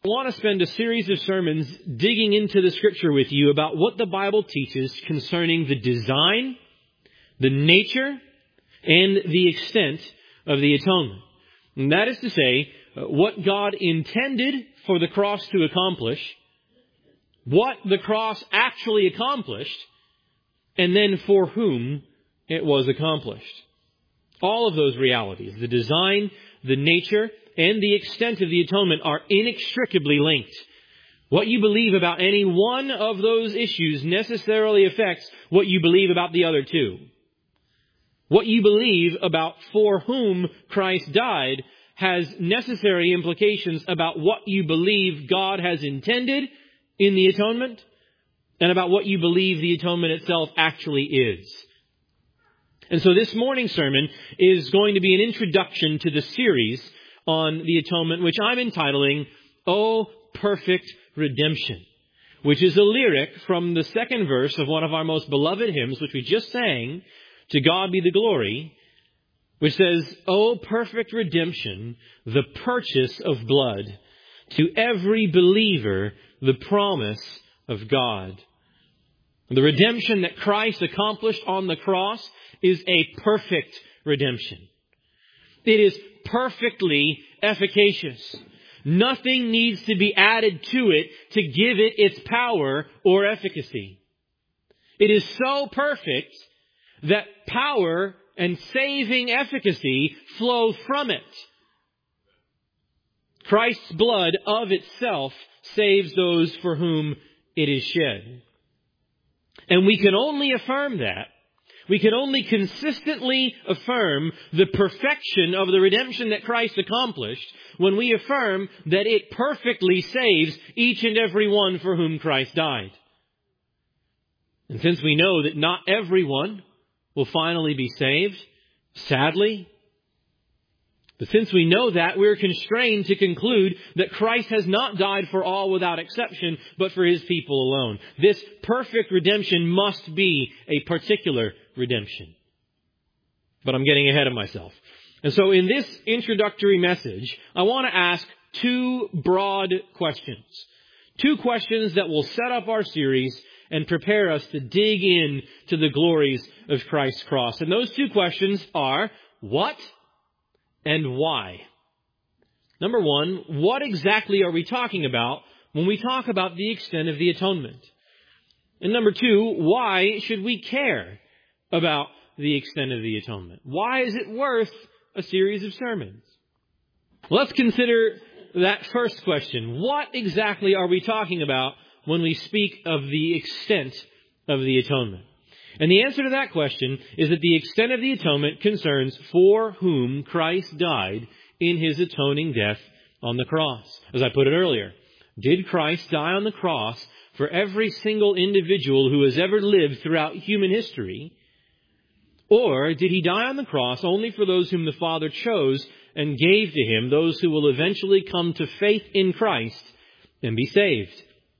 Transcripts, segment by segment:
I want to spend a series of sermons digging into the Scripture with you about what the Bible teaches concerning the design, the nature, and the extent of the atonement. And that is to say, what God intended for the cross to accomplish, what the cross actually accomplished, and then for whom it was accomplished. All of those realities, the design, the nature, and the extent of the atonement are inextricably linked. What you believe about any one of those issues necessarily affects what you believe about the other two. What you believe about for whom Christ died has necessary implications about what you believe God has intended in the atonement and about what you believe the atonement itself actually is. And so this morning's sermon is going to be an introduction to the series on the atonement, which I'm entitling, "Oh, Perfect Redemption," which is a lyric from the second verse of one of our most beloved hymns, which we just sang, "To God Be the Glory," which says, "Oh, perfect redemption, the purchase of blood, to every believer the promise of God." The redemption that Christ accomplished on the cross is a perfect redemption. It is perfectly efficacious. Nothing needs to be added to it to give it its power or efficacy. It is so perfect that power and saving efficacy flow from it. Christ's blood of itself saves those for whom it is shed. And we can only affirm that. We can only consistently affirm the perfection of the redemption that Christ accomplished when we affirm that it perfectly saves each and every one for whom Christ died. And since we know that not everyone will finally be saved, sadly, but since we know that, we're constrained to conclude that Christ has not died for all without exception, but for His people alone. This perfect redemption must be a particular redemption. But I'm getting ahead of myself. And so in this introductory message, I want to ask two broad questions. Two questions that will set up our series and prepare us to dig in to the glories of Christ's cross. And those two questions are, what and why? Number one, what exactly are we talking about when we talk about the extent of the atonement? And number two, why should we care about the extent of the atonement? Why is it worth a series of sermons? Let's consider that first question. What exactly are we talking about when we speak of the extent of the atonement? And the answer to that question is that the extent of the atonement concerns for whom Christ died in His atoning death on the cross. As I put it earlier, did Christ die on the cross for every single individual who has ever lived throughout human history? Or did He die on the cross only for those whom the Father chose and gave to Him, those who will eventually come to faith in Christ and be saved?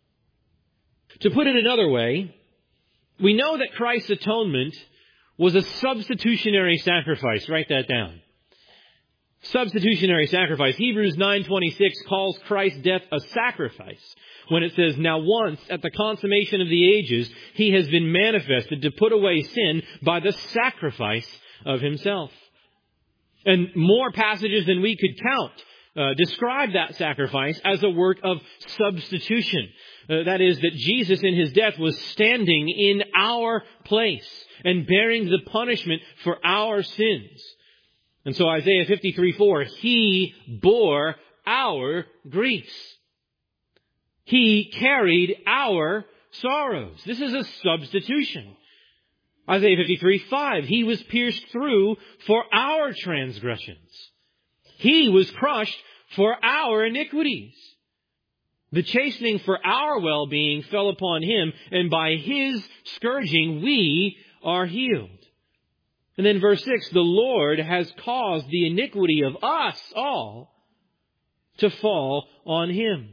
To put it another way, we know that Christ's atonement was a substitutionary sacrifice. Write that down. Substitutionary sacrifice. Hebrews 9:26 calls Christ's death a sacrifice when it says, "Now once at the consummation of the ages, He has been manifested to put away sin by the sacrifice of Himself." And more passages than we could count describe that sacrifice as a work of substitution. That is, that Jesus in His death was standing in our place and bearing the punishment for our sins. And so Isaiah 53:4, He bore our griefs. He carried our sorrows. This is a substitution. Isaiah 53:5, He was pierced through for our transgressions. He was crushed for our iniquities. The chastening for our well-being fell upon Him, and by His scourging we are healed. And then verse 6, the Lord has caused the iniquity of us all to fall on Him.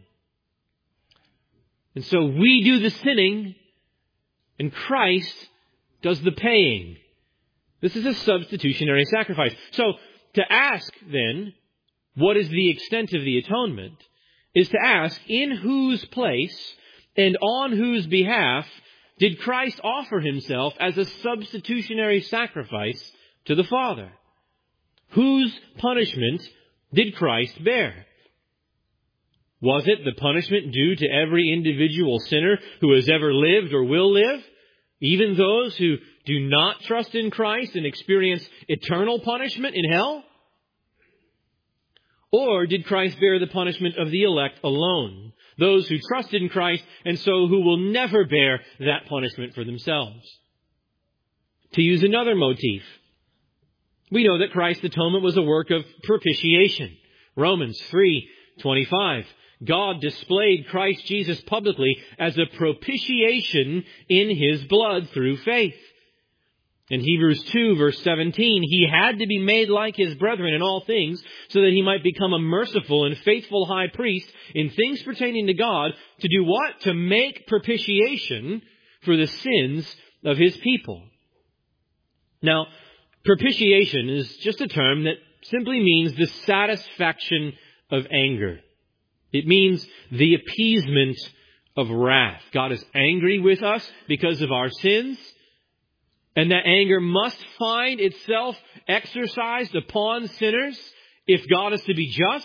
And so we do the sinning, and Christ does the paying. This is a substitutionary sacrifice. So to ask then, what is the extent of the atonement, is to ask, in whose place and on whose behalf did Christ offer himself as a substitutionary sacrifice to the Father? Whose punishment did Christ bear? Was it the punishment due to every individual sinner who has ever lived or will live, even those who do not trust in Christ and experience eternal punishment in hell? Or did Christ bear the punishment of the elect alone, those who trust in Christ and so who will never bear that punishment for themselves? To use another motif, we know that Christ's atonement was a work of propitiation. Romans 3:25. God displayed Christ Jesus publicly as a propitiation in his blood through faith. In Hebrews 2, verse 17, he had to be made like his brethren in all things so that he might become a merciful and faithful high priest in things pertaining to God, to do what? To make propitiation for the sins of his people. Now, propitiation is just a term that simply means the satisfaction of anger. It means the appeasement of wrath. God is angry with us because of our sins, and that anger must find itself exercised upon sinners if God is to be just.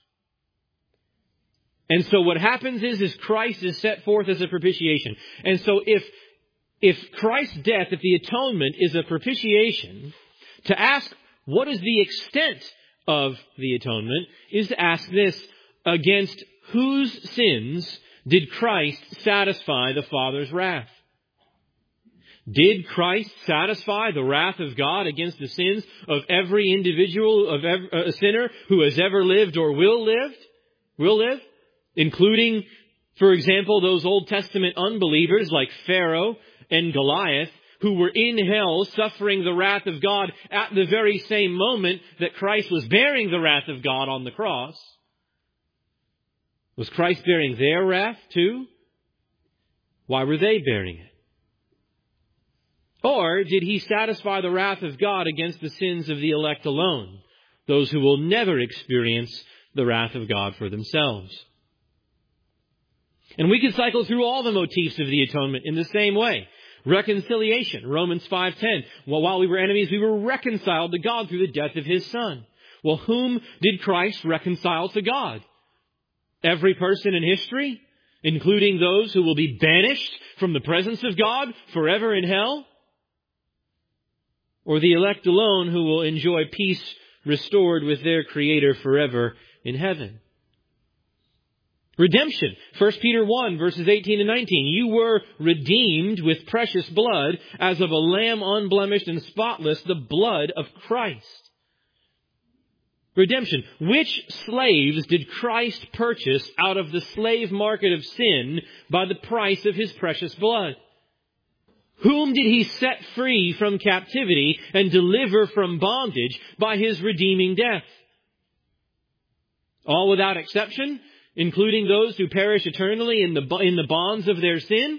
And so what happens is Christ is set forth as a propitiation. And so if Christ's death, if the atonement is a propitiation, to ask what is the extent of the atonement is to ask this: against whose sins did Christ satisfy the Father's wrath? Did Christ satisfy the wrath of God against the sins of every individual, of a sinner who has ever lived or will live? Including, for example, those Old Testament unbelievers like Pharaoh and Goliath, who were in hell suffering the wrath of God at the very same moment that Christ was bearing the wrath of God on the cross. Was Christ bearing their wrath too? Why were they bearing it? Or did he satisfy the wrath of God against the sins of the elect alone, those who will never experience the wrath of God for themselves? And we could cycle through all the motifs of the atonement in the same way. Reconciliation, Romans 5:10. Well, while we were enemies, we were reconciled to God through the death of his Son. Well, whom did Christ reconcile to God? Every person in history, including those who will be banished from the presence of God forever in hell? Or the elect alone who will enjoy peace restored with their Creator forever in heaven? Redemption. 1 Peter 1, verses 18 and 19. You were redeemed with precious blood, as of a lamb unblemished and spotless, the blood of Christ. Redemption. Which slaves did Christ purchase out of the slave market of sin by the price of his precious blood? Whom did he set free from captivity and deliver from bondage by his redeeming death? All without exception, including those who perish eternally in the bonds of their sin?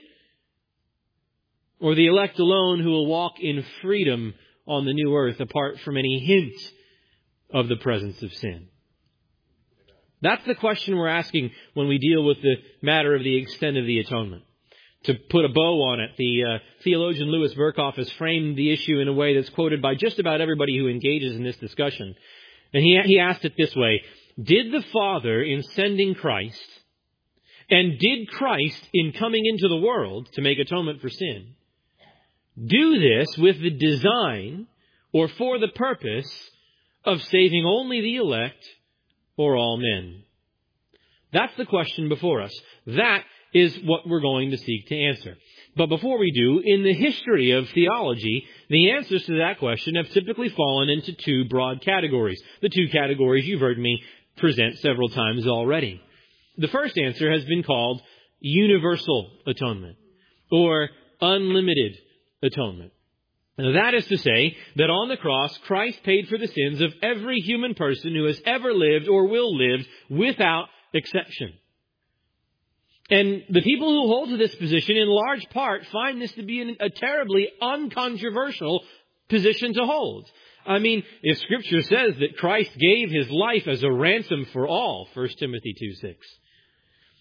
Or the elect alone who will walk in freedom on the new earth apart from any hint of the presence of sin? That's the question we're asking when we deal with the matter of the extent of the atonement. To put a bow on it, the theologian Louis Berkhoff has framed the issue in a way that's quoted by just about everybody who engages in this discussion. And he asked it this way: did the Father, in sending Christ, and did Christ, in coming into the world to make atonement for sin, do this with the design or for the purpose of saving only the elect or all men? That's the question before us. That is what we're going to seek to answer. But before we do, in the history of theology, the answers to that question have typically fallen into two broad categories. The two categories you've heard me present several times already. The first answer has been called universal atonement, or unlimited atonement. Now, that is to say that on the cross, Christ paid for the sins of every human person who has ever lived or will live without exception. And the people who hold to this position in large part find this to be a terribly uncontroversial position to hold. I mean, if Scripture says that Christ gave his life as a ransom for all, 1 Timothy 2:6,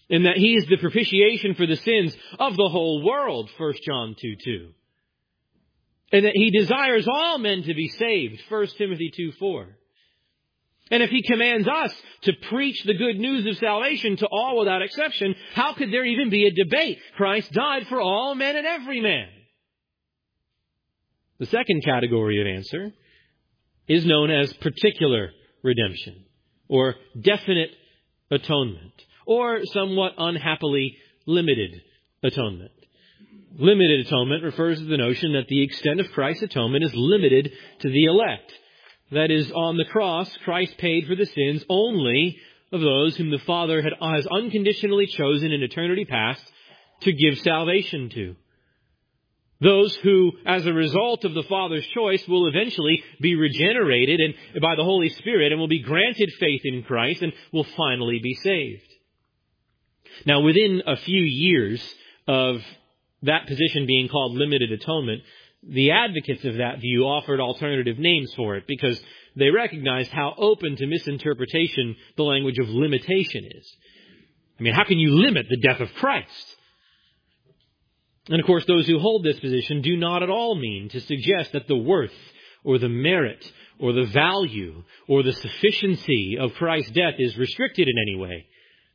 and that He is the propitiation for the sins of the whole world, 1 John 2:2. And that He desires all men to be saved, 1 Timothy 2:4. And if He commands us to preach the good news of salvation to all without exception, how could there even be a debate? Christ died for all men and every man. The second category of answer is known as particular redemption, or definite atonement, or somewhat unhappily limited atonement. Limited atonement refers to the notion that the extent of Christ's atonement is limited to the elect. That is, on the cross, Christ paid for the sins only of those whom the Father has unconditionally chosen in eternity past to give salvation to. Those who, as a result of the Father's choice, will eventually be regenerated by the Holy Spirit and will be granted faith in Christ and will finally be saved. Now, within a few years of that position being called limited atonement, the advocates of that view offered alternative names for it because they recognized how open to misinterpretation the language of limitation is. I mean, how can you limit the death of Christ? And of course, those who hold this position do not at all mean to suggest that the worth or the merit or the value or the sufficiency of Christ's death is restricted in any way.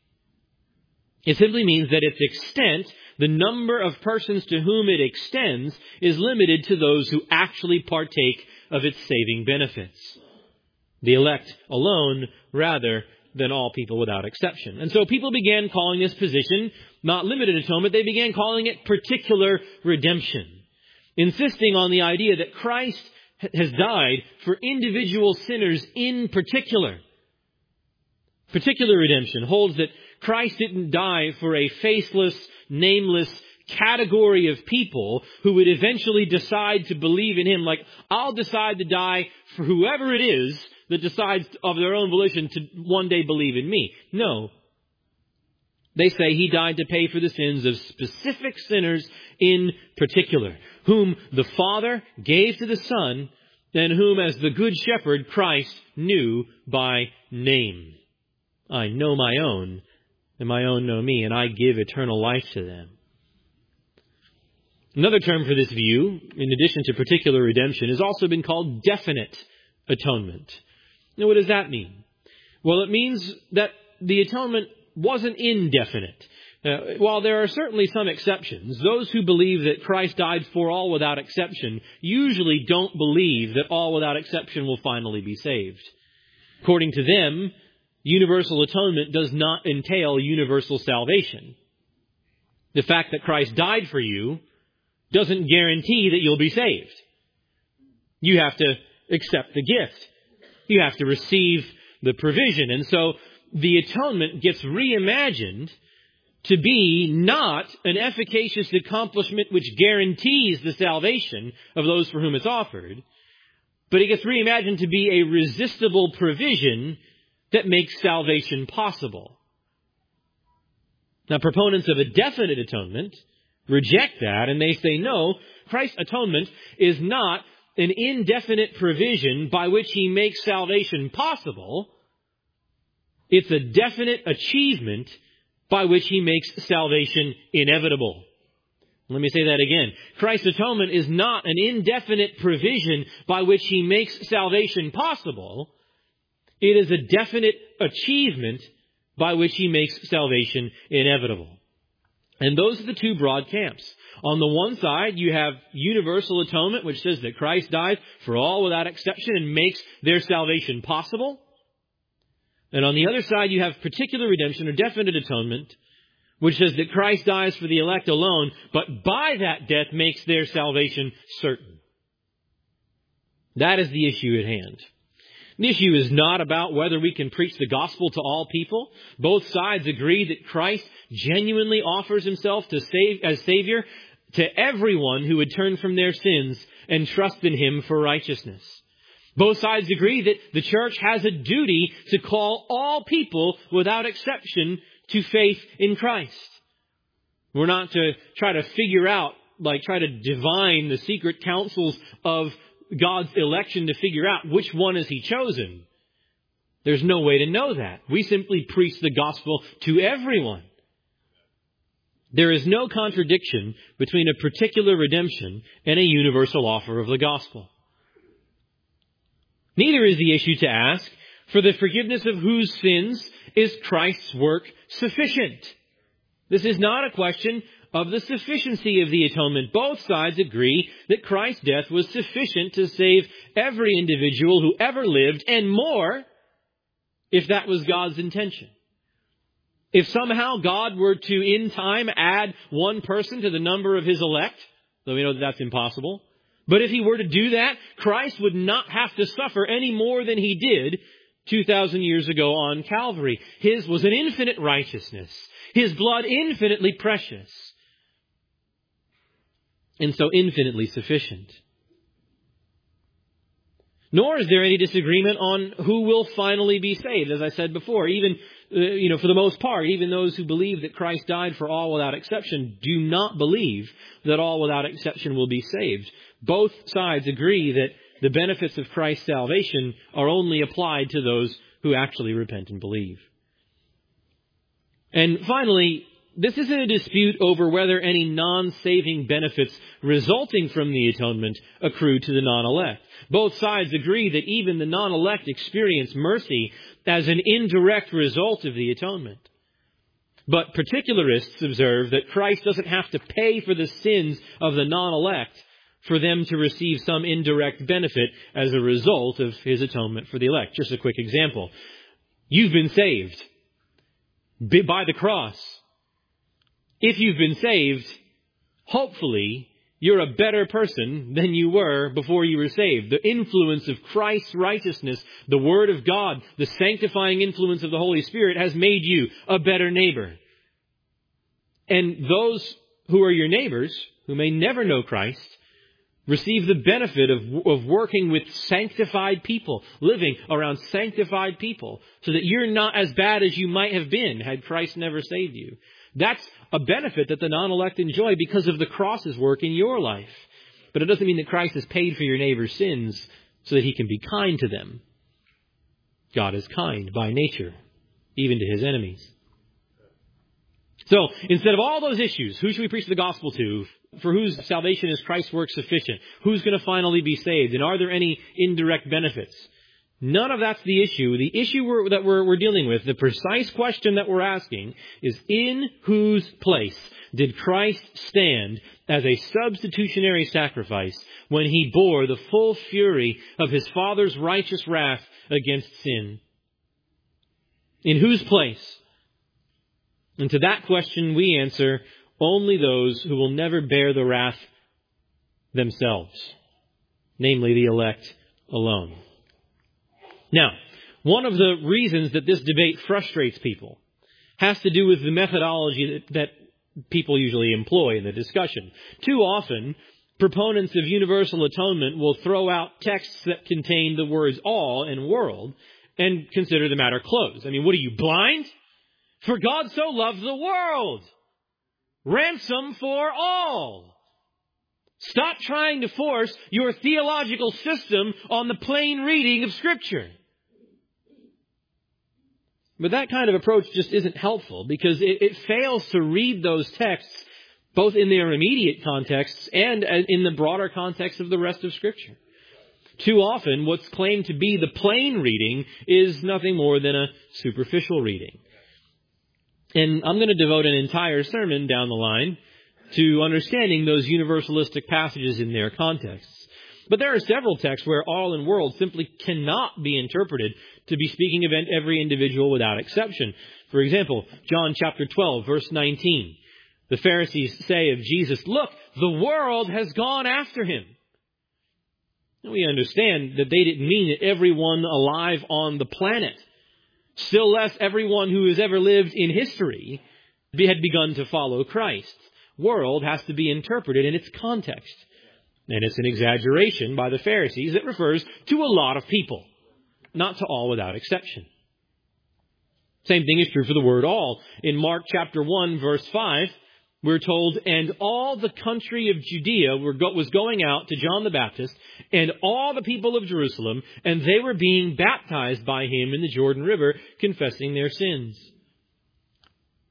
It simply means that its extent, the number of persons to whom it extends, is limited to those who actually partake of its saving benefits. The elect alone, rather than all people without exception. And so people began calling this position not limited atonement, they began calling it particular redemption, insisting on the idea that Christ has died for individual sinners in particular. Particular redemption holds that Christ didn't die for a faceless, nameless category of people who would eventually decide to believe in Him. Like, I'll decide to die for whoever it is that decides of their own volition to one day believe in me. No. They say He died to pay for the sins of specific sinners in particular, whom the Father gave to the Son, and whom as the Good Shepherd Christ knew by name. I know my own, and my own know me, and I give eternal life to them. Another term for this view, in addition to particular redemption, has also been called definite atonement. Now, what does that mean? Well, it means that the atonement wasn't indefinite. While there are certainly some exceptions, those who believe that Christ died for all without exception usually don't believe that all without exception will finally be saved. According to them, universal atonement does not entail universal salvation. The fact that Christ died for you doesn't guarantee that you'll be saved. You have to accept the gift. You have to receive the provision. And so the atonement gets reimagined to be not an efficacious accomplishment which guarantees the salvation of those for whom it's offered, but it gets reimagined to be a resistible provision that makes salvation possible. Now, proponents of a definite atonement reject that, and they say, no, Christ's atonement is not an indefinite provision by which He makes salvation possible. It's a definite achievement by which He makes salvation inevitable. Let me say that again. Christ's atonement is not an indefinite provision by which He makes salvation possible. It is a definite achievement by which He makes salvation inevitable. And those are the two broad camps. On the one side, you have universal atonement, which says that Christ died for all without exception and makes their salvation possible. And on the other side, you have particular redemption or definite atonement, which says that Christ dies for the elect alone, but by that death makes their salvation certain. That is the issue at hand. The issue is not about whether we can preach the gospel to all people. Both sides agree that Christ genuinely offers Himself to save as Savior to everyone who would turn from their sins and trust in Him for righteousness. Both sides agree that the church has a duty to call all people without exception to faith in Christ. We're not to try to figure out, try to divine the secret counsels of God's election to figure out which one has He chosen. There's no way to know that. We simply preach the gospel to everyone. There is no contradiction between a particular redemption and a universal offer of the gospel. Neither is the issue to ask, for the forgiveness of whose sins is Christ's work sufficient? This is not a question of the sufficiency of the atonement. Both sides agree that Christ's death was sufficient to save every individual who ever lived, and more, if that was God's intention. If somehow God were to, in time, add one person to the number of his elect, though we know that that's impossible, but if he were to do that, Christ would not have to suffer any more than he did 2,000 years ago on Calvary. His was an infinite righteousness, his blood infinitely precious, and so infinitely sufficient. Nor is there any disagreement on who will finally be saved. As I said before, even, for the most part, even those who believe that Christ died for all without exception do not believe that all without exception will be saved. Both sides agree that the benefits of Christ's salvation are only applied to those who actually repent and believe. And finally, this isn't a dispute over whether any non-saving benefits resulting from the atonement accrue to the non-elect. Both sides agree that even the non-elect experience mercy as an indirect result of the atonement. But particularists observe that Christ doesn't have to pay for the sins of the non-elect for them to receive some indirect benefit as a result of his atonement for the elect. Just a quick example. You've been saved by the cross. If you've been saved, hopefully you're a better person than you were before you were saved. The influence of Christ's righteousness, the Word of God, the sanctifying influence of the Holy Spirit has made you a better neighbor. And those who are your neighbors, who may never know Christ, receive the benefit of working with sanctified people, living around sanctified people, so that you're not as bad as you might have been had Christ never saved you. That's a benefit that the non-elect enjoy because of the cross's work in your life. But it doesn't mean that Christ has paid for your neighbor's sins so that he can be kind to them. God is kind by nature, even to his enemies. So, instead of all those issues, who should we preach the gospel to? For whose salvation is Christ's work sufficient? Who's going to finally be saved? And are there any indirect benefits? None of that's the issue. The issue that we're dealing with, the precise question that we're asking, is in whose place did Christ stand as a substitutionary sacrifice when he bore the full fury of his Father's righteous wrath against sin? In whose place? And to that question we answer, only those who will never bear the wrath themselves, namely the elect alone. Now, one of the reasons that this debate frustrates people has to do with the methodology that people usually employ in the discussion. Too often, proponents of universal atonement will throw out texts that contain the words all and world and consider the matter closed. I mean, what are you, blind? For God so loved the world. Ransom for all. Stop trying to force your theological system on the plain reading of Scripture. But that kind of approach just isn't helpful because it fails to read those texts both in their immediate contexts and in the broader context of the rest of Scripture. Too often, what's claimed to be the plain reading is nothing more than a superficial reading. And I'm going to devote an entire sermon down the line to understanding those universalistic passages in their contexts. But there are several texts where all and world simply cannot be interpreted to be speaking of every individual without exception. For example, John chapter 12, verse 19. The Pharisees say of Jesus, "Look, the world has gone after him." And we understand that they didn't mean that everyone alive on the planet, still less everyone who has ever lived in history, had begun to follow Christ. World has to be interpreted in its context. And it's an exaggeration by the Pharisees that refers to a lot of people, not to all without exception. Same thing is true for the word all. In Mark chapter 1, verse 5, we're told, "And all the country of Judea was going out to John the Baptist, and all the people of Jerusalem, and they were being baptized by him in the Jordan River, confessing their sins."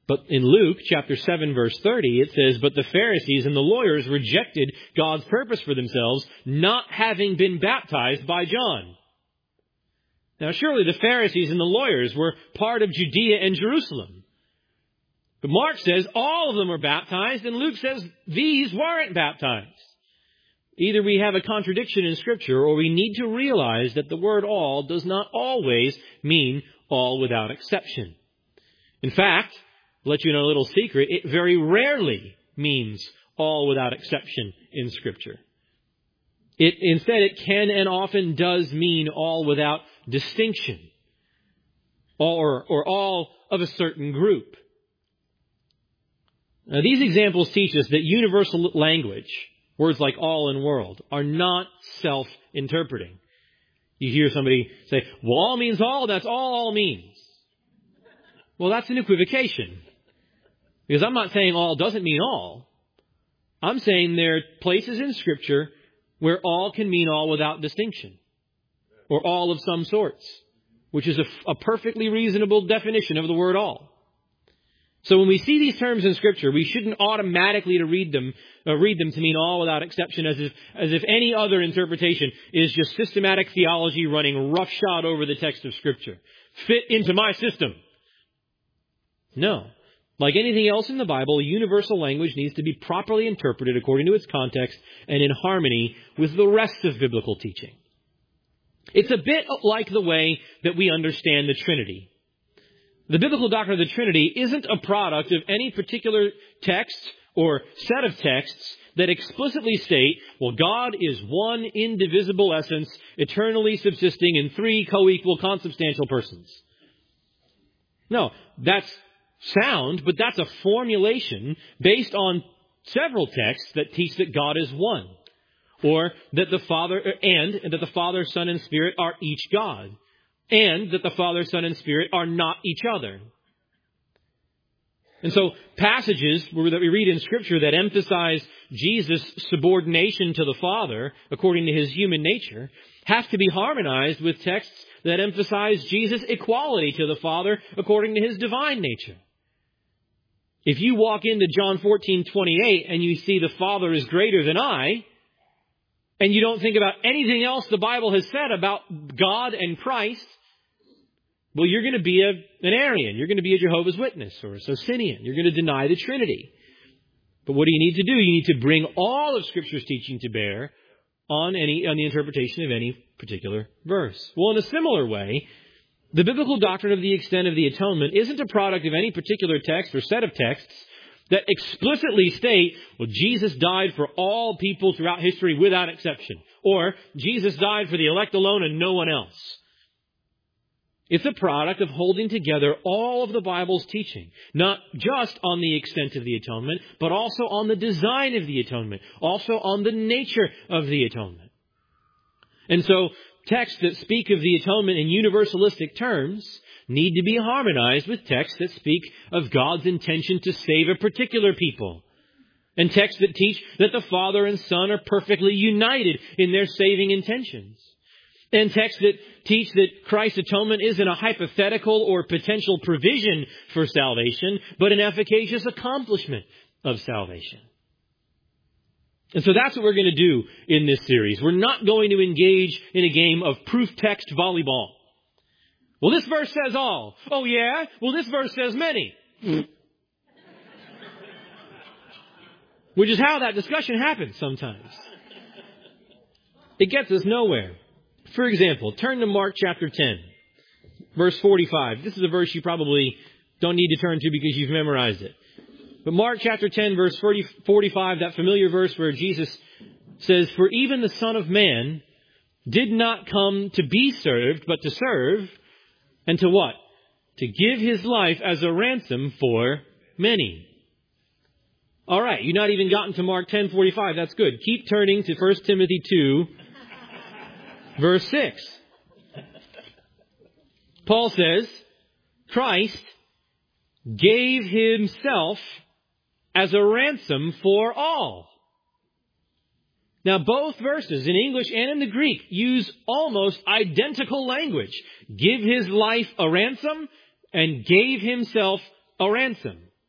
But in Luke chapter 7 verse 30, it says, "But the Pharisees and the lawyers rejected God's purpose for themselves, not having been baptized by John." Now surely the Pharisees and the lawyers were part of Judea and Jerusalem. But Mark says all of them were baptized, and Luke says these weren't baptized. Either we have a contradiction in Scripture, or we need to realize that the word all does not always mean all without exception. In fact, I'll let you know a little secret, it very rarely means all without exception in Scripture. Instead, it can and often does mean all without distinction, or all of a certain group. Now, these examples teach us that universal language, words like all and world, are not self-interpreting. You hear somebody say, "Well, all means all, that's all means." Well, that's an equivocation. Because I'm not saying all doesn't mean all. I'm saying there are places in Scripture where all can mean all without distinction, or all of some sorts, which is a perfectly reasonable definition of the word all. So when we see these terms in Scripture, we shouldn't automatically read them to mean all without exception, as if any other interpretation is just systematic theology running roughshod over the text of Scripture. Fit into my system. No. Like anything else in the Bible, universal language needs to be properly interpreted according to its context and in harmony with the rest of biblical teaching. It's a bit like the way that we understand the Trinity. The biblical doctrine of the Trinity isn't a product of any particular text or set of texts that explicitly state, well, God is one indivisible essence, eternally subsisting in three co-equal consubstantial persons. No, that's sound, but that's a formulation based on several texts that teach that God is one, or that the Father, Son, and Spirit are each God, and that the Father, Son, and Spirit are not each other. And so passages that we read in Scripture that emphasize Jesus' subordination to the Father according to his human nature have to be harmonized with texts that emphasize Jesus' equality to the Father according to his divine nature. If you walk into John 14:28 and you see the Father is greater than I, and you don't think about anything else the Bible has said about God and Christ, well, you're going to be an Arian. You're going to be a Jehovah's Witness or a Socinian. You're going to deny the Trinity. But what do you need to do? You need to bring all of Scripture's teaching to bear on the interpretation of any particular verse. Well, in a similar way, the biblical doctrine of the extent of the atonement isn't a product of any particular text or set of texts that explicitly state, well, Jesus died for all people throughout history without exception, or Jesus died for the elect alone and no one else. It's a product of holding together all of the Bible's teaching, not just on the extent of the atonement, but also on the design of the atonement, also on the nature of the atonement. And so, texts that speak of the atonement in universalistic terms need to be harmonized with texts that speak of God's intention to save a particular people, and texts that teach that the Father and Son are perfectly united in their saving intentions, and texts that teach that Christ's atonement isn't a hypothetical or potential provision for salvation, but an efficacious accomplishment of salvation. And so that's what we're going to do in this series. We're not going to engage in a game of proof text volleyball. Well, this verse says all. Oh, yeah? Well, this verse says many. Which is how that discussion happens sometimes. It gets us nowhere. For example, turn to Mark chapter 10, verse 45. This is a verse you probably don't need to turn to because you've memorized it. But Mark chapter 10, verse 45, that familiar verse where Jesus says, "For even the Son of Man did not come to be served, but to serve," and to what? To give his life as a ransom for many. All right, you've not even gotten to Mark 10:45. That's good. Keep turning to 1 Timothy 2, verse 6. Paul says, Christ gave himself as a ransom for all. Now, both verses, in English and in the Greek, use almost identical language. Give his life a ransom and gave himself a ransom.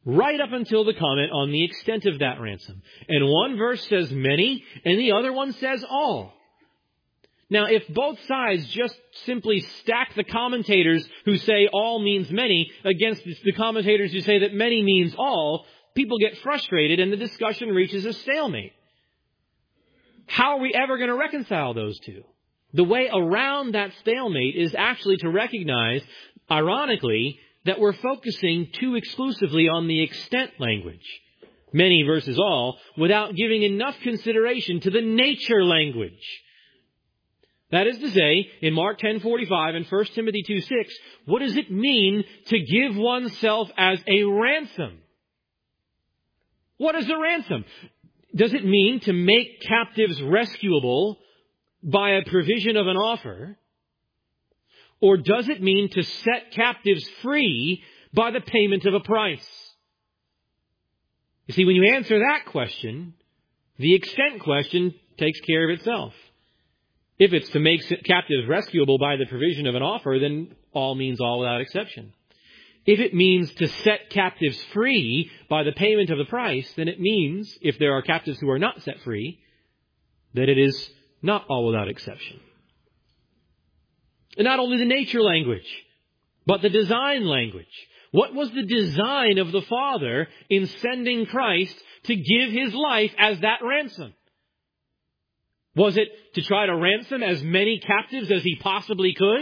right up until the comment on the extent of that ransom. And one verse says many, and the other one says all. Now, if both sides just simply stack the commentators who say all means many against the commentators who say that many means all, people get frustrated and the discussion reaches a stalemate. How are we ever going to reconcile those two? The way around that stalemate is actually to recognize, ironically, that we're focusing too exclusively on the extent language, many versus all, without giving enough consideration to the nature language. That is to say, in Mark 10:45 and 1 Timothy 2:6, what does it mean to give oneself as a ransom? What is a ransom? Does it mean to make captives rescuable by a provision of an offer? Or does it mean to set captives free by the payment of a price? You see, when you answer that question, the extent question takes care of itself. If it's to make captives rescuable by the provision of an offer, then all means all without exception. If it means to set captives free by the payment of the price, then it means, if there are captives who are not set free, that it is not all without exception. And not only the nature language, but the design language. What was the design of the Father in sending Christ to give His life as that ransom? Was it to try to ransom as many captives as He possibly could?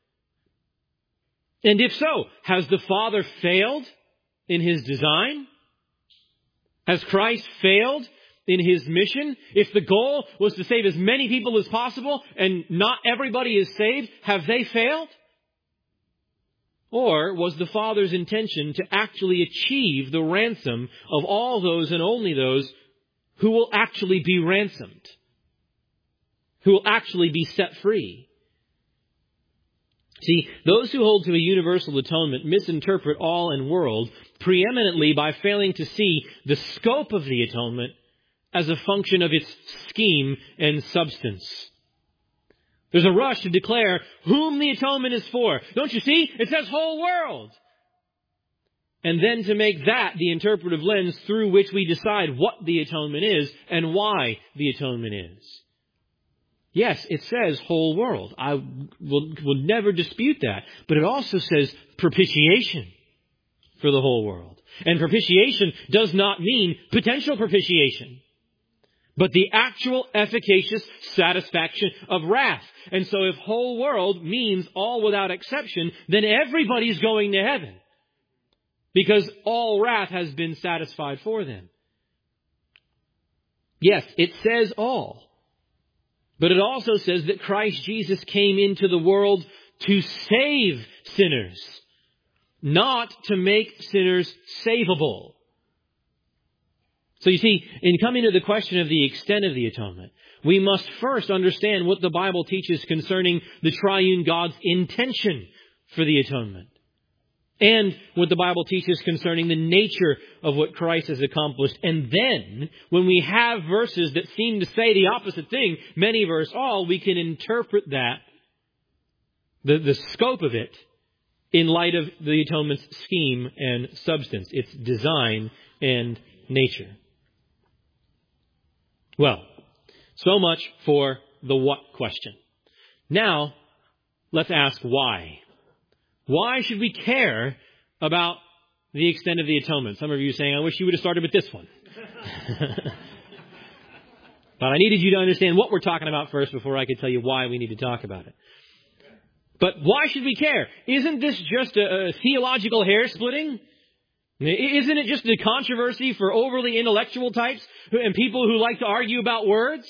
And if so, has the Father failed in His design? Has Christ failed in His mission? If the goal was to save as many people as possible and not everybody is saved, have they failed? Or was the Father's intention to actually achieve the ransom of all those and only those who will actually be ransomed, who will actually be set free? See, those who hold to a universal atonement misinterpret all and world preeminently by failing to see the scope of the atonement as a function of its scheme and substance. There's a rush to declare whom the atonement is for. Don't you see? It says whole world. And then to make that the interpretive lens through which we decide what the atonement is and why the atonement is. Yes, it says whole world. I will never dispute that. But it also says propitiation for the whole world. And propitiation does not mean potential propitiation, but the actual efficacious satisfaction of wrath. And so if whole world means all without exception, then everybody's going to heaven, because all wrath has been satisfied for them. Yes, it says all. But it also says that Christ Jesus came into the world to save sinners, not to make sinners savable. So you see, in coming to the question of the extent of the atonement, we must first understand what the Bible teaches concerning the triune God's intention for the atonement, and what the Bible teaches concerning the nature of what Christ has accomplished. And then, when we have verses that seem to say the opposite thing, many verse all, we can interpret that, the scope of it, in light of the atonement's scheme and substance, its design and nature. Well, so much for the what question. Now, let's ask why. Why should we care about the extent of the atonement? Some of you are saying, I wish you would have started with this one. But I needed you to understand what we're talking about first before I could tell you why we need to talk about it. But why should we care? Isn't this just a theological hair splitting? Isn't it just a controversy for overly intellectual types and people who like to argue about words?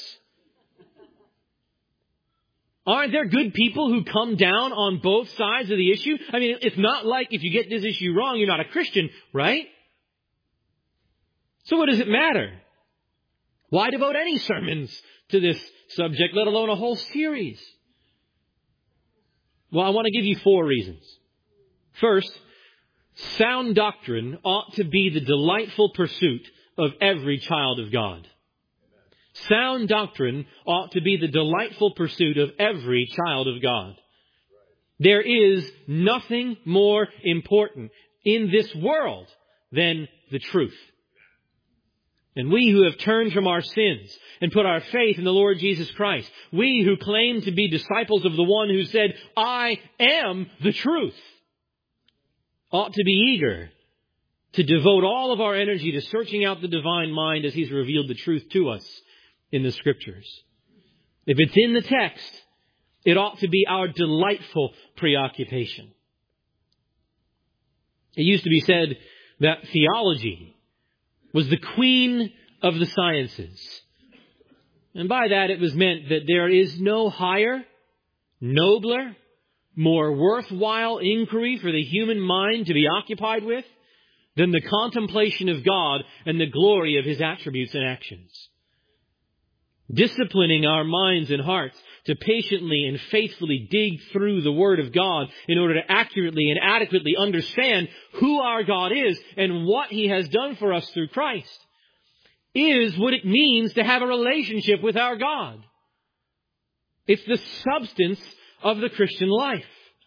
Aren't there good people who come down on both sides of the issue? I mean, it's not like if you get this issue wrong, you're not a Christian, right? So what does it matter? Why devote any sermons to this subject, let alone a whole series? Well, I want to give you 4 reasons. First, sound doctrine ought to be the delightful pursuit of every child of God. Sound doctrine ought to be the delightful pursuit of every child of God. There is nothing more important in this world than the truth. And we who have turned from our sins and put our faith in the Lord Jesus Christ, we who claim to be disciples of the one who said, I am the truth, ought to be eager to devote all of our energy to searching out the divine mind as He's revealed the truth to us in the Scriptures. If it's in the text, it ought to be our delightful preoccupation. It used to be said that theology was the queen of the sciences. And by that it was meant that there is no higher, nobler, more worthwhile inquiry for the human mind to be occupied with than the contemplation of God and the glory of His attributes and actions. Disciplining our minds and hearts to patiently and faithfully dig through the Word of God in order to accurately and adequately understand who our God is and what He has done for us through Christ is what it means to have a relationship with our God. It's the substance of the Christian life.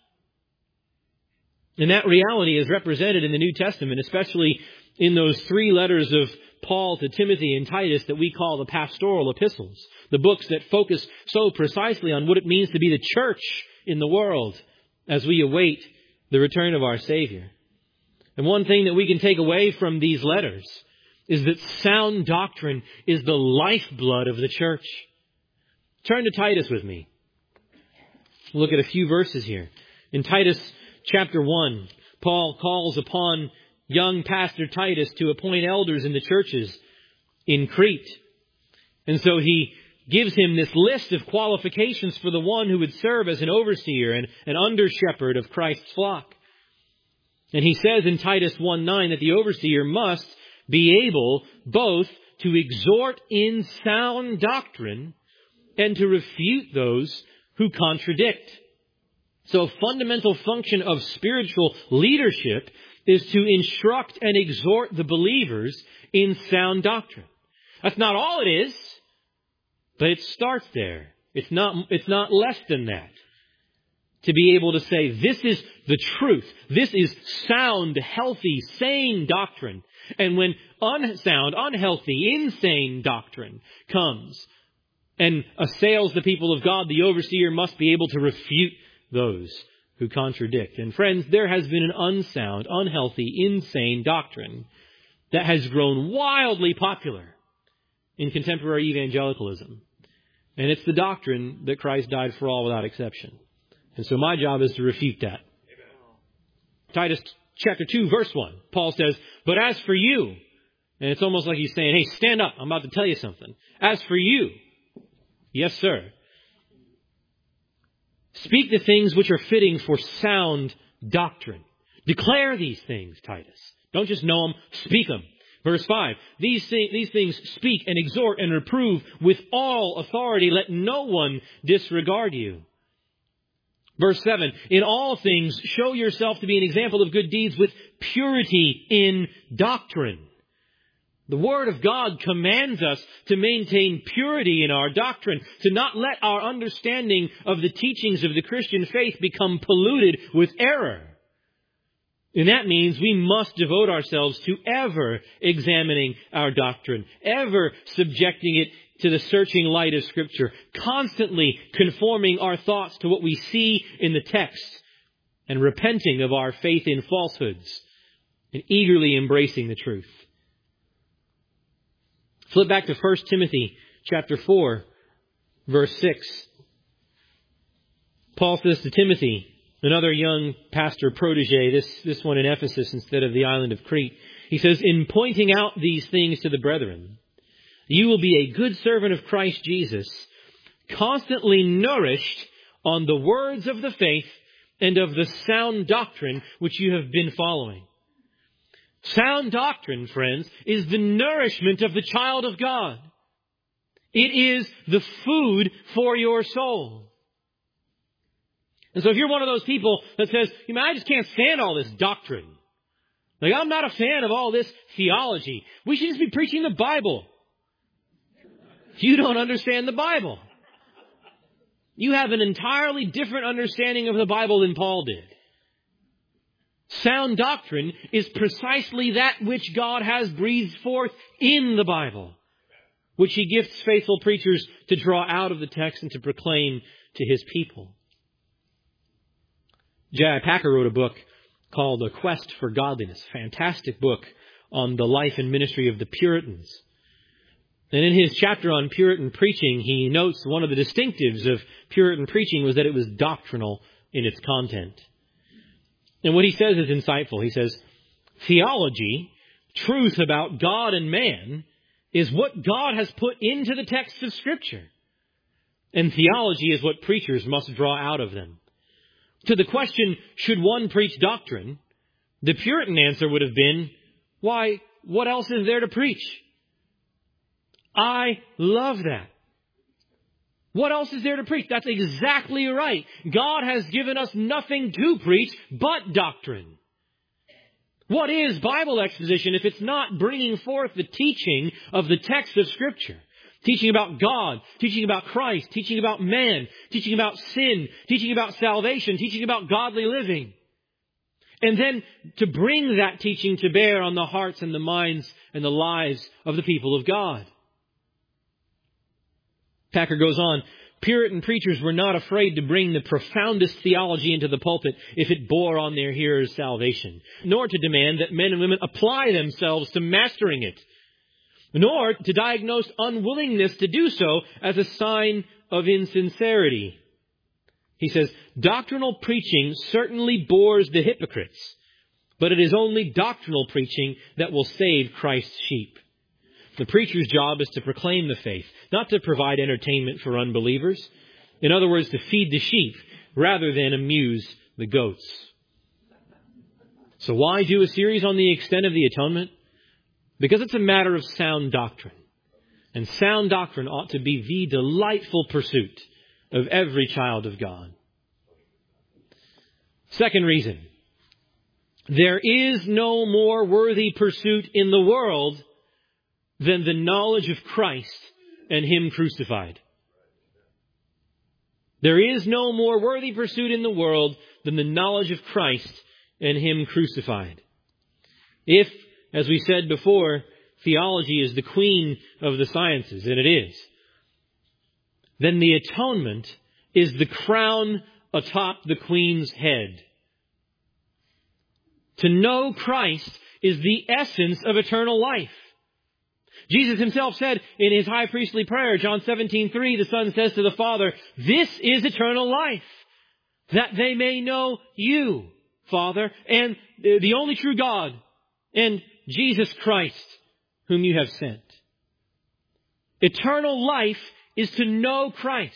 And that reality is represented in the New Testament, especially in those 3 letters of Paul to Timothy and Titus that we call the pastoral epistles, the books that focus so precisely on what it means to be the church in the world as we await the return of our Savior. And one thing that we can take away from these letters is that sound doctrine is the lifeblood of the church. Turn to Titus with me. Look at a few verses here. In Titus chapter 1, Paul calls upon young pastor Titus to appoint elders in the churches in Crete. And so he gives him this list of qualifications for the one who would serve as an overseer and an under-shepherd of Christ's flock. And he says in Titus 1:9 that the overseer must be able both to exhort in sound doctrine and to refute those who contradict. So a fundamental function of spiritual leadership is to instruct and exhort the believers in sound doctrine. That's not all it is, but it starts there. It's not less than that. To be able to say, this is the truth. This is sound, healthy, sane doctrine. And when unsound, unhealthy, insane doctrine comes and assails the people of God, the overseer must be able to refute those who contradict. And friends, there has been an unsound, unhealthy, insane doctrine that has grown wildly popular in contemporary evangelicalism. And it's the doctrine that Christ died for all without exception. And so my job is to refute that. Titus chapter 2, verse 1, Paul says, but as for you, and it's almost like he's saying, hey, stand up, I'm about to tell you something. As for you, yes, sir, speak the things which are fitting for sound doctrine. Declare these things, Titus. Don't just know them, speak them. Verse 5, these things speak and exhort and reprove with all authority. Let no one disregard you. Verse 7, in all things show yourself to be an example of good deeds with purity in doctrine. The Word of God commands us to maintain purity in our doctrine, to not let our understanding of the teachings of the Christian faith become polluted with error. And that means we must devote ourselves to ever examining our doctrine, ever subjecting it to the searching light of Scripture, constantly conforming our thoughts to what we see in the text, and repenting of our faith in falsehoods, and eagerly embracing the truth. Flip back to 1 Timothy chapter 4, verse 6. Paul says to Timothy, another young pastor protege, this one in Ephesus instead of the island of Crete. He says, in pointing out these things to the brethren, you will be a good servant of Christ Jesus, constantly nourished on the words of the faith and of the sound doctrine which you have been following. Sound doctrine, friends, is the nourishment of the child of God. It is the food for your soul. And so if you're one of those people that says, I just can't stand all this doctrine. Like, I'm not a fan of all this theology. We should just be preaching the Bible. You don't understand the Bible. You have an entirely different understanding of the Bible than Paul did. Sound doctrine is precisely that which God has breathed forth in the Bible, which He gifts faithful preachers to draw out of the text and to proclaim to His people. J.I. Packer wrote a book called A Quest for Godliness, a fantastic book on the life and ministry of the Puritans. And in his chapter on Puritan preaching, he notes one of the distinctives of Puritan preaching was that it was doctrinal in its content. And what he says is insightful. He says, theology, truth about God and man, is what God has put into the text of Scripture. And theology is what preachers must draw out of them. To the question, should one preach doctrine? The Puritan answer would have been, why, what else is there to preach? I love that. What else is there to preach? That's exactly right. God has given us nothing to preach but doctrine. What is Bible exposition if it's not bringing forth the teaching of the text of Scripture? Teaching about God, teaching about Christ, teaching about man, teaching about sin, teaching about salvation, teaching about godly living. And then to bring that teaching to bear on the hearts and the minds and the lives of the people of God. Packer goes on, Puritan preachers were not afraid to bring the profoundest theology into the pulpit if it bore on their hearers' salvation, nor to demand that men and women apply themselves to mastering it, nor to diagnose unwillingness to do so as a sign of insincerity. He says, doctrinal preaching certainly bores the hypocrites, but it is only doctrinal preaching that will save Christ's sheep. The preacher's job is to proclaim the faith, not to provide entertainment for unbelievers. In other words, to feed the sheep rather than amuse the goats. So why do a series on the extent of the atonement? Because it's a matter of sound doctrine. And sound doctrine ought to be the delightful pursuit of every child of God. Second reason, there is no more worthy pursuit in the world than the knowledge of Christ and Him crucified. There is no more worthy pursuit in the world than the knowledge of Christ and Him crucified. If, as we said before, theology is the queen of the sciences, and it is, then the atonement is the crown atop the queen's head. To know Christ is the essence of eternal life. Jesus Himself said in His high priestly prayer, John 17:3, the Son says to the Father, this is eternal life, that they may know You, Father, and the only true God, and Jesus Christ, whom You have sent. Eternal life is to know Christ.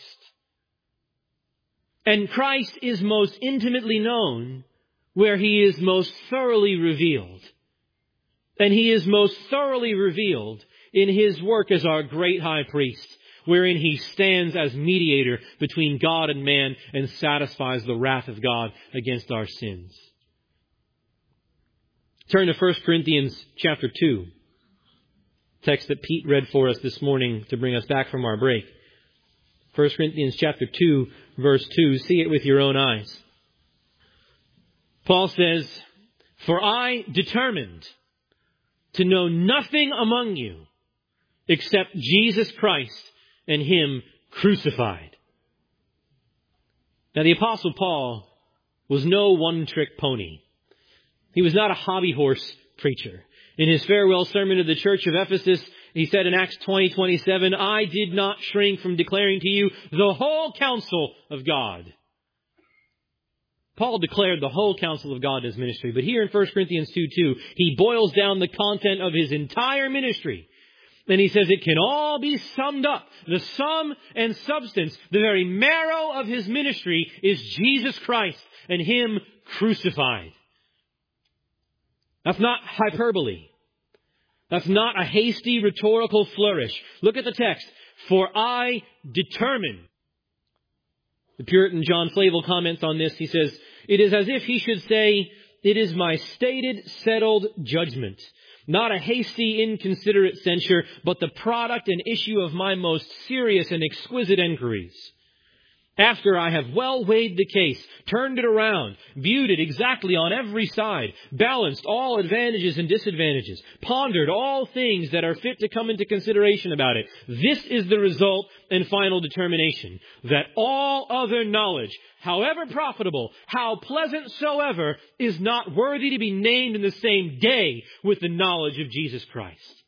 And Christ is most intimately known where He is most thoroughly revealed. And He is most thoroughly revealed in His work as our great high priest, wherein He stands as mediator between God and man and satisfies the wrath of God against our sins. Turn to 1 Corinthians chapter 2, text that Pete read for us this morning to bring us back from our break. 1 Corinthians chapter 2, verse 2. See it with your own eyes. Paul says, for I determined to know nothing among you except Jesus Christ and Him crucified. Now the Apostle Paul was no one-trick pony. He was not a hobby horse preacher. In his farewell sermon to the church of Ephesus, he said in Acts 20:27, I did not shrink from declaring to you the whole counsel of God. Paul declared the whole counsel of God in his ministry. But here in 1 Corinthians 2:2, he boils down the content of his entire ministry. And he says it can all be summed up. The sum and substance, the very marrow of his ministry is Jesus Christ and Him crucified. That's not hyperbole. That's not a hasty rhetorical flourish. Look at the text. For I determine. The Puritan John Flavel comments on this. He says, it is as if he should say, it is my stated, settled judgment. Not a hasty, inconsiderate censure, but the product and issue of my most serious and exquisite enquiries. After I have well weighed the case, turned it around, viewed it exactly on every side, balanced all advantages and disadvantages, pondered all things that are fit to come into consideration about it, this is the result and final determination, that all other knowledge, however profitable, how pleasant soever, is not worthy to be named in the same day with the knowledge of Jesus Christ.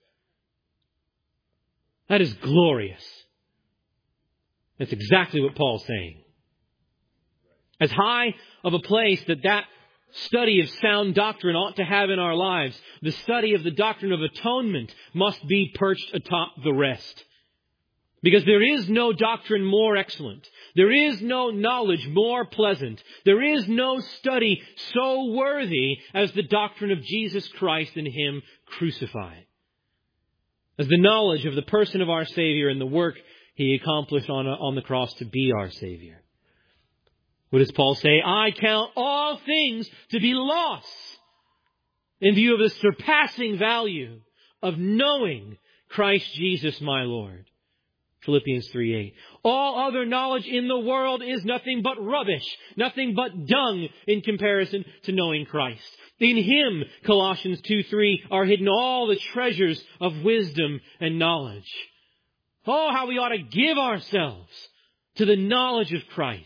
That is glorious. That's exactly what Paul's saying. As high of a place that study of sound doctrine ought to have in our lives, the study of the doctrine of atonement must be perched atop the rest. Because there is no doctrine more excellent. There is no knowledge more pleasant. There is no study so worthy as the doctrine of Jesus Christ and Him crucified. As the knowledge of the person of our Savior and the work He accomplished on the cross to be our Savior. What does Paul say? I count all things to be loss in view of the surpassing value of knowing Christ Jesus my Lord. Philippians 3:8. All other knowledge in the world is nothing but rubbish, nothing but dung in comparison to knowing Christ. In Him, Colossians 2:3, are hidden all the treasures of wisdom and knowledge. Oh, how we ought to give ourselves to the knowledge of Christ.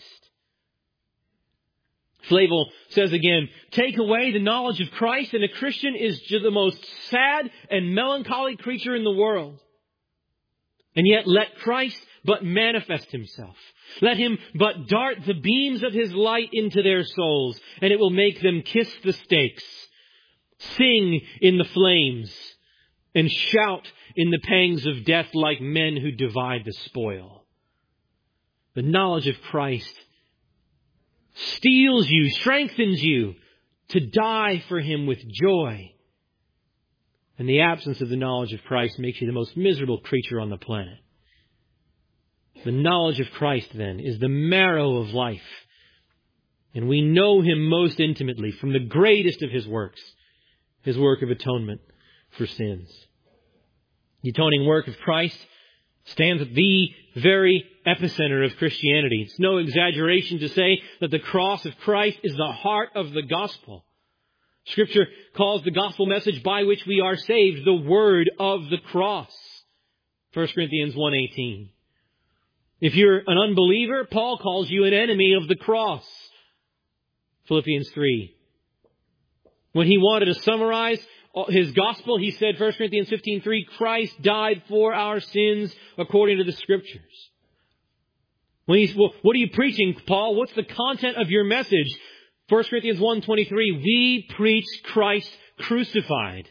Flavel says again, take away the knowledge of Christ and a Christian is just the most sad and melancholy creature in the world. And yet let Christ but manifest Himself. Let Him but dart the beams of His light into their souls, and it will make them kiss the stakes, sing in the flames, and shout in the pangs of death like men who divide the spoil. The knowledge of Christ steels you, strengthens you to die for Him with joy. And the absence of the knowledge of Christ makes you the most miserable creature on the planet. The knowledge of Christ, then, is the marrow of life. And we know Him most intimately from the greatest of His works, His work of atonement for sins. The atoning work of Christ stands at the very epicenter of Christianity. It's no exaggeration to say that the cross of Christ is the heart of the gospel. Scripture calls the gospel message by which we are saved the word of the cross. 1 Corinthians 1:18. If you're an unbeliever, Paul calls you an enemy of the cross. Philippians 3. When he wanted to summarize his gospel, he said, 1 Corinthians 15:3, Christ died for our sins according to the Scriptures. What are you preaching, Paul? What's the content of your message? 1 Corinthians 1:23, we preach Christ crucified.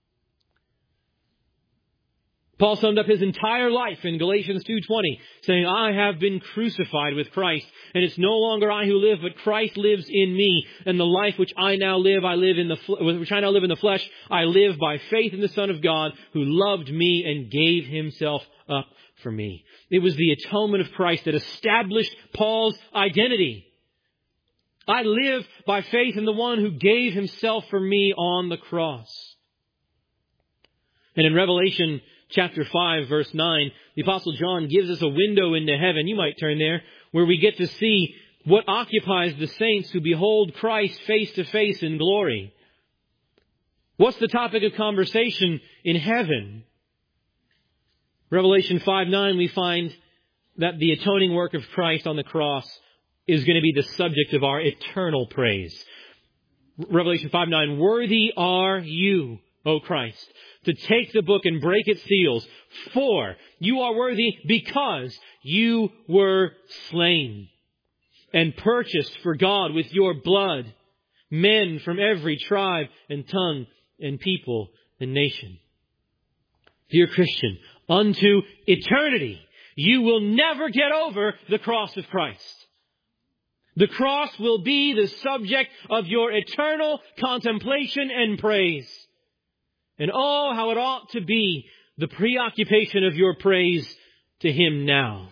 Paul summed up his entire life in Galatians 2:20, saying, I have been crucified with Christ, and it's no longer I who live, but Christ lives in me. And the life which I now live in the flesh, I live by faith in the Son of God, who loved me and gave Himself up for me. It was the atonement of Christ that established Paul's identity. I live by faith in the one who gave Himself for me on the cross. And in Revelation chapter 5, verse 9, the Apostle John gives us a window into heaven. You might turn there, where we get to see what occupies the saints who behold Christ face to face in glory. What's the topic of conversation in heaven? Revelation 5:9, we find that the atoning work of Christ on the cross is going to be the subject of our eternal praise. Revelation 5:9, worthy are you, O Christ, to take the book and break its seals, for you are worthy because you were slain and purchased for God with your blood men from every tribe and tongue and people and nation. Dear Christian, unto eternity, you will never get over the cross of Christ. The cross will be the subject of your eternal contemplation and praise. And oh, how it ought to be the preoccupation of your praise to Him now.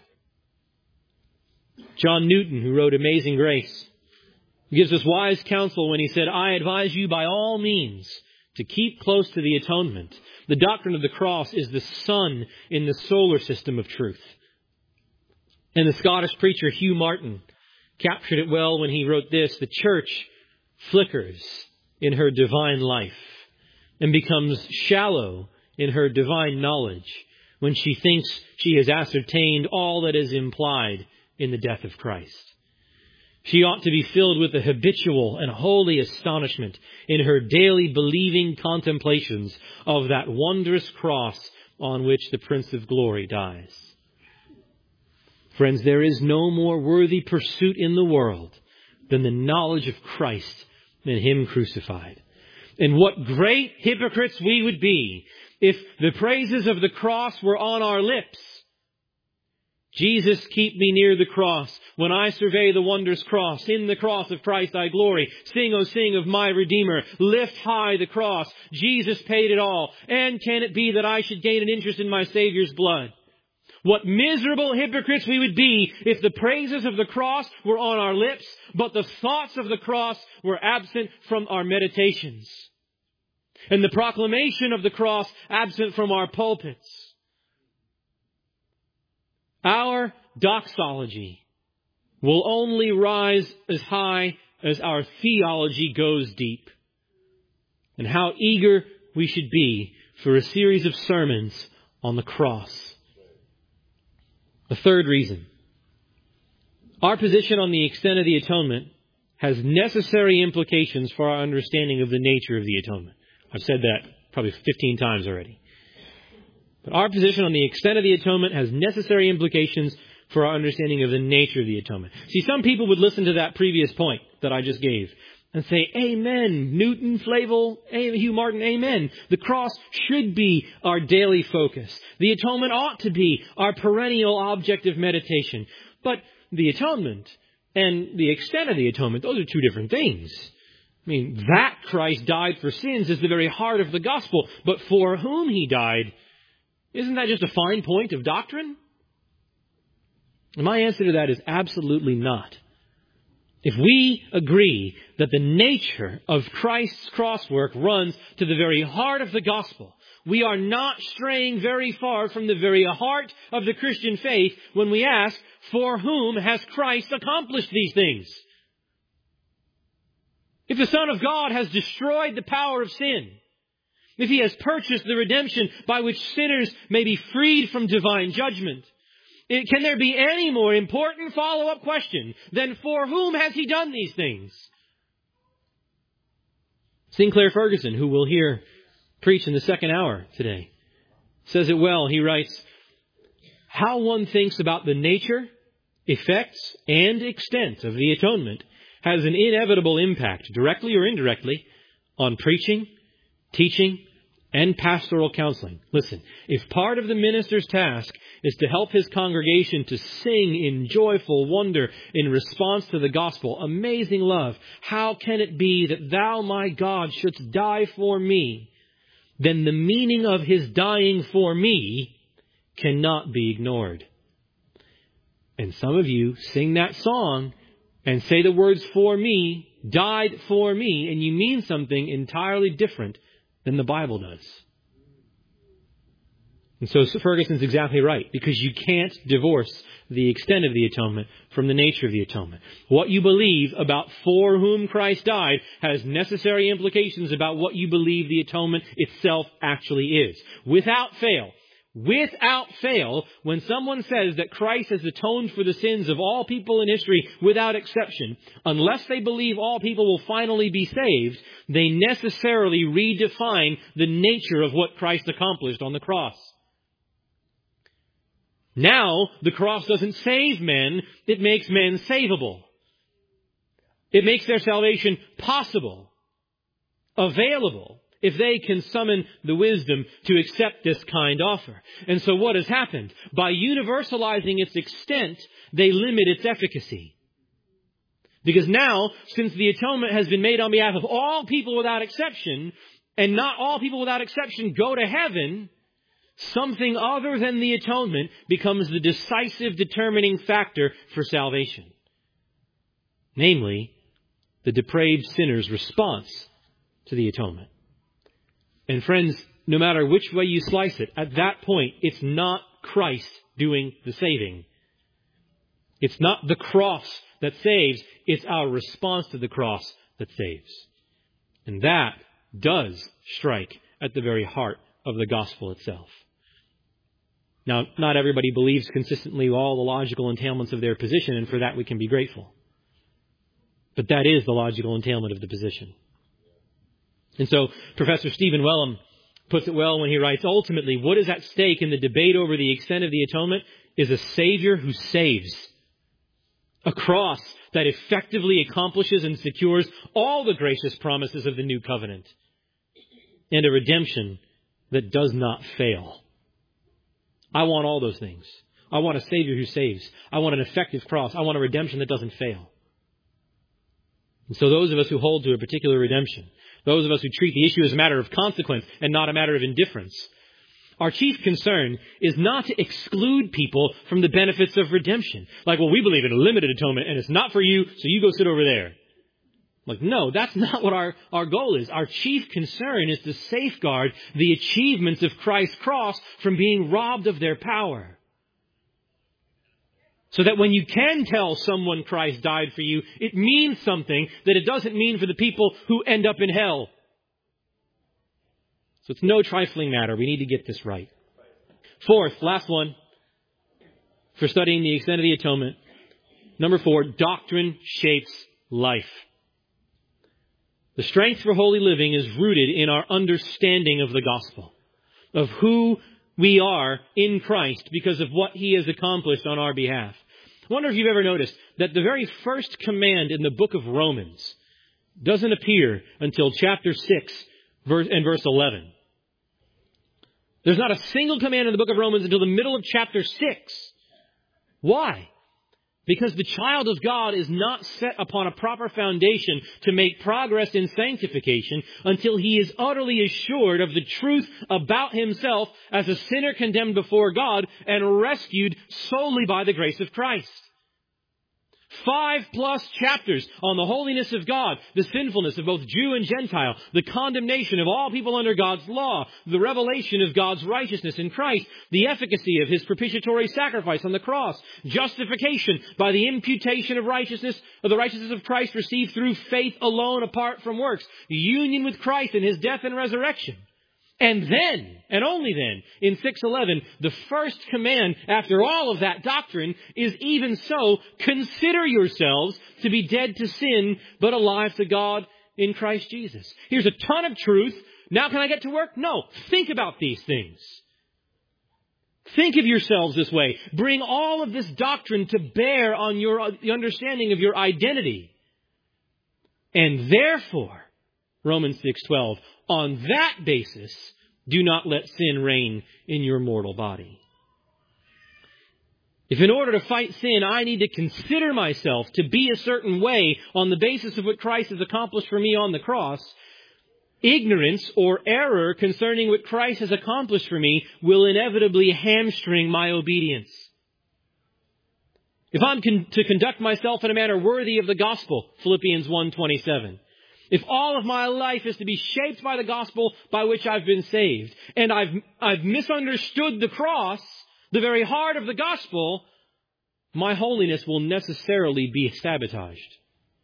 John Newton, who wrote Amazing Grace, gives us wise counsel when he said, I advise you by all means to keep close to the atonement. The doctrine of the cross is the sun in the solar system of truth. And the Scottish preacher Hugh Martin captured it well when he wrote this: the church flickers in her divine life and becomes shallow in her divine knowledge when she thinks she has ascertained all that is implied in the death of Christ. She ought to be filled with a habitual and holy astonishment in her daily believing contemplations of that wondrous cross on which the Prince of Glory dies. Friends, there is no more worthy pursuit in the world than the knowledge of Christ and Him crucified. And what great hypocrites we would be if the praises of the cross were on our lips. Jesus, keep me near the cross. When I survey the wondrous cross, in the cross of Christ I glory. Sing, O sing of my Redeemer. Lift high the cross. Jesus paid it all. And can it be that I should gain an interest in my Savior's blood? What miserable hypocrites we would be if the praises of the cross were on our lips, but the thoughts of the cross were absent from our meditations, and the proclamation of the cross absent from our pulpits. Our doxology will only rise as high as our theology goes deep. And how eager we should be for a series of sermons on the cross. The third reason: our position on the extent of the atonement has necessary implications for our understanding of the nature of the atonement. I've said that probably 15 times already. But our position on the extent of the atonement has necessary implications for our understanding of the nature of the atonement. See, some people would listen to that previous point that I just gave and say, amen, Newton, Flavel, Hugh Martin, amen. The cross should be our daily focus. The atonement ought to be our perennial object of meditation. But the atonement and the extent of the atonement, those are two different things. I mean, that Christ died for sins is the very heart of the gospel. But for whom He died, isn't that just a fine point of doctrine? And my answer to that is absolutely not. If we agree that the nature of Christ's cross work runs to the very heart of the gospel, we are not straying very far from the very heart of the Christian faith when we ask, for whom has Christ accomplished these things? If the Son of God has destroyed the power of sin, if He has purchased the redemption by which sinners may be freed from divine judgment, can there be any more important follow-up question than for whom has He done these things? Sinclair Ferguson, who we'll hear preach in the second hour today, says it well. He writes, how one thinks about the nature, effects, and extent of the atonement has an inevitable impact, directly or indirectly, on preaching, teaching, and pastoral counseling. Listen, if part of the minister's task is to help his congregation to sing in joyful wonder in response to the gospel, amazing love, how can it be that thou, my God, shouldst die for me? Then the meaning of His dying for me cannot be ignored. And some of you sing that song and say the words for me, died for me, and you mean something entirely different than the Bible does. And so Ferguson's exactly right, because you can't divorce the extent of the atonement from the nature of the atonement. What you believe about for whom Christ died has necessary implications about what you believe the atonement itself actually is. Without fail, when someone says that Christ has atoned for the sins of all people in history without exception, unless they believe all people will finally be saved, they necessarily redefine the nature of what Christ accomplished on the cross. Now, the cross doesn't save men, it makes men savable. It makes their salvation possible, available, if they can summon the wisdom to accept this kind offer. And so what has happened? By universalizing its extent, they limit its efficacy. Because now, since the atonement has been made on behalf of all people without exception, and not all people without exception go to heaven, something other than the atonement becomes the decisive determining factor for salvation. Namely, the depraved sinner's response to the atonement. And friends, no matter which way you slice it, at that point, it's not Christ doing the saving. It's not the cross that saves, it's our response to the cross that saves. And that does strike at the very heart of the gospel itself. Now, not everybody believes consistently all the logical entailments of their position, and for that we can be grateful. But that is the logical entailment of the position. And so Professor Stephen Wellum puts it well when he writes, ultimately, what is at stake in the debate over the extent of the atonement is a Savior who saves. A cross that effectively accomplishes and secures all the gracious promises of the new covenant. And a redemption that does not fail. I want all those things. I want a Savior who saves. I want an effective cross. I want a redemption that doesn't fail. And so those of us who hold to a particular redemption, those of us who treat the issue as a matter of consequence and not a matter of indifference, our chief concern is not to exclude people from the benefits of redemption. Like, well, we believe in a limited atonement and it's not for you, so you go sit over there. Like, no, that's not what our goal is. Our chief concern is to safeguard the achievements of Christ's cross from being robbed of their power. So that when you can tell someone Christ died for you, it means something that it doesn't mean for the people who end up in hell. So it's no trifling matter. We need to get this right. Fourth, last one, for studying the extent of the atonement. Number 4, doctrine shapes life. The strength for holy living is rooted in our understanding of the gospel, of who we are in Christ because of what He has accomplished on our behalf. I wonder if you've ever noticed that the very first command in the book of Romans doesn't appear until chapter 6 and verse 11. There's not a single command in the book of Romans until the middle of chapter 6. Why? Because the child of God is not set upon a proper foundation to make progress in sanctification until he is utterly assured of the truth about himself as a sinner condemned before God and rescued solely by the grace of Christ. 5+ chapters on the holiness of God, the sinfulness of both Jew and Gentile, the condemnation of all people under God's law, the revelation of God's righteousness in Christ, the efficacy of His propitiatory sacrifice on the cross, justification by the imputation of righteousness, of the righteousness of Christ received through faith alone apart from works, union with Christ in His death and resurrection. And then, and only then, in 6:11, the first command after all of that doctrine is even so, consider yourselves to be dead to sin, but alive to God in Christ Jesus. Here's a ton of truth. Now can I get to work? No. Think about these things. Think of yourselves this way. Bring all of this doctrine to bear on the understanding of your identity. And therefore, Romans 6:12, on that basis, do not let sin reign in your mortal body. If in order to fight sin, I need to consider myself to be a certain way on the basis of what Christ has accomplished for me on the cross, ignorance or error concerning what Christ has accomplished for me will inevitably hamstring my obedience. If I'm to conduct myself in a manner worthy of the gospel, Philippians 1:27, if all of my life is to be shaped by the gospel by which I've been saved, and I've misunderstood the cross, the very heart of the gospel, my holiness will necessarily be sabotaged.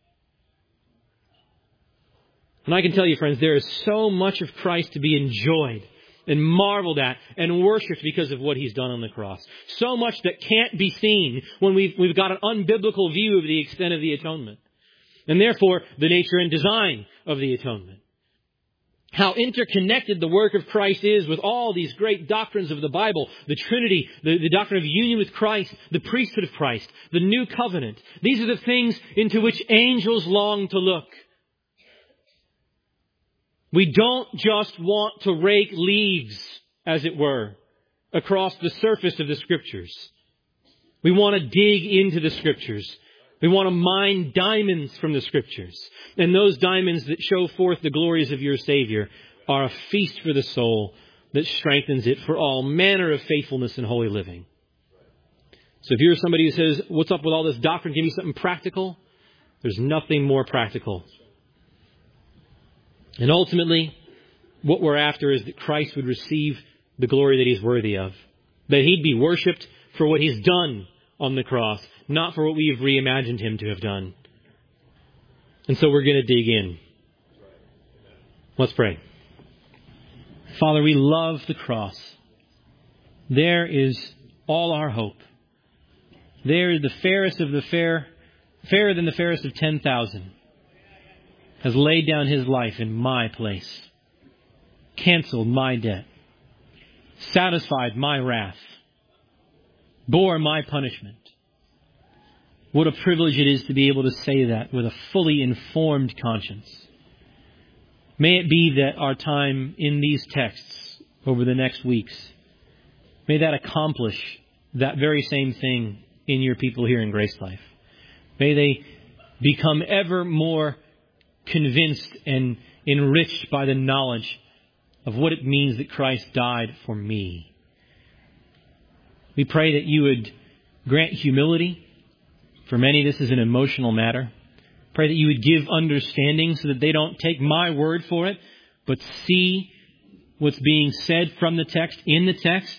And I can tell you, friends, there is so much of Christ to be enjoyed and marveled at and worshipped because of what He's done on the cross. So much that can't be seen when we've got an unbiblical view of the extent of the atonement. And therefore, the nature and design of the atonement. How interconnected the work of Christ is with all these great doctrines of the Bible, the Trinity, the doctrine of union with Christ, the priesthood of Christ, the new covenant. These are the things into which angels long to look. We don't just want to rake leaves, as it were, across the surface of the Scriptures. We want to dig into the Scriptures. We want to mine diamonds from the Scriptures. And those diamonds that show forth the glories of your Savior are a feast for the soul that strengthens it for all manner of faithfulness and holy living. So if you're somebody who says, what's up with all this doctrine? Give me something practical. There's nothing more practical. And ultimately, what we're after is that Christ would receive the glory that He's worthy of. That He'd be worshipped for what He's done on the cross, not for what we have reimagined him to have done. And so we're going to dig in. Let's pray. Father, we love the cross. There is all our hope. There, the fairest of the fair, fairer than the fairest of 10,000, has laid down his life in my place, canceled my debt, satisfied my wrath, bore my punishment. What a privilege it is to be able to say that with a fully informed conscience. May it be that our time in these texts over the next weeks, may that accomplish that very same thing in your people here in Grace Life. May they become ever more convinced and enriched by the knowledge of what it means that Christ died for me. We pray that you would grant humility. For many, this is an emotional matter. Pray that you would give understanding so that they don't take my word for it, but see what's being said from the text, in the text.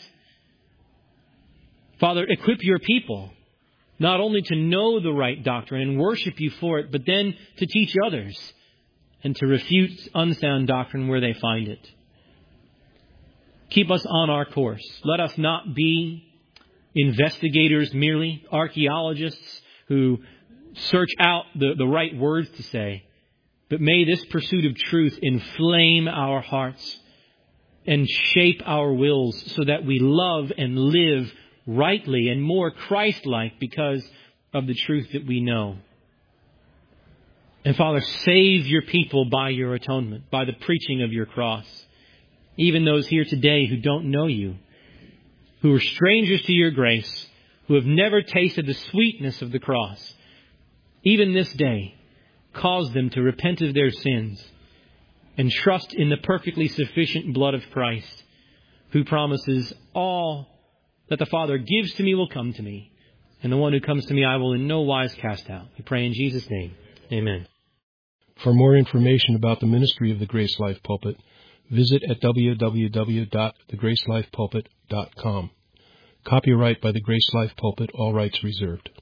Father, equip your people not only to know the right doctrine and worship you for it, but then to teach others and to refute unsound doctrine where they find it. Keep us on our course. Let us not be investigators merely, archaeologists who search out the right words to say. But may this pursuit of truth inflame our hearts and shape our wills so that we love and live rightly and more Christ-like because of the truth that we know. And Father, save your people by your atonement, by the preaching of your cross. Even those here today who don't know you, who are strangers to your grace, who have never tasted the sweetness of the cross. Even this day, cause them to repent of their sins and trust in the perfectly sufficient blood of Christ, who promises all that the Father gives to me will come to me, and the one who comes to me I will in no wise cast out. We pray in Jesus' name. Amen. For more information about the ministry of the Grace Life Pulpit, visit at www.thegracelifepulpit.com. Copyright by the Grace Life Pulpit, all rights reserved.